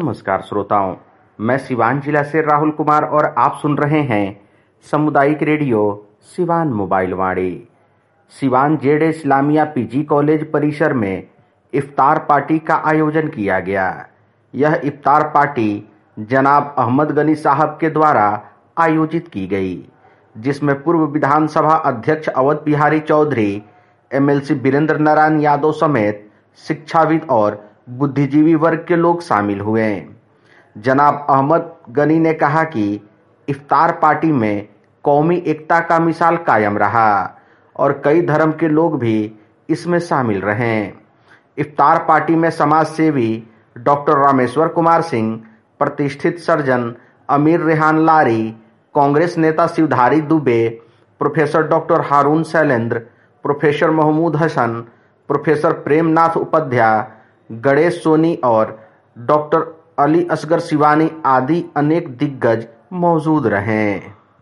नमस्कार श्रोताओं, मैं सिवान जिला से राहुल कुमार और आप सुन रहे हैं सामुदायिक radio Siwan mobile Vani. Siwan Z Islamia PG college परिसर में इफ्तार पार्टी का आयोजन किया गया। यह इफ्तार पार्टी जनाब अहमद गनी साहब के द्वारा आयोजित की गई, जिसमें पूर्व विधानसभा अध्यक्ष अवध बिहारी चौधरी, एमएलसी वीरेंद्र नारायण यादव समेत शिक्षाविद और बुद्धिजीवी वर्ग के लोग शामिल हुए। जनाब अहमद गनी ने कहा कि इफ्तार पार्टी में कौमी एकता का मिसाल कायम रहा और कई धर्म के लोग भी इसमें शामिल रहे। इफ्तार पार्टी में समाज सेवी डॉक्टर रामेश्वर कुमार सिंह, प्रतिष्ठित सर्जन अमीर रेहान लारी, कांग्रेस नेता Shivdhari Dubey, professor doctor Haroon Shailendra, professor Mahmood Hasan, professor Premnath Upadhyay, Ganesh Soni और डॉक्टर अली असगर शिवानी आदि अनेक दिग्गज मौजूद रहे।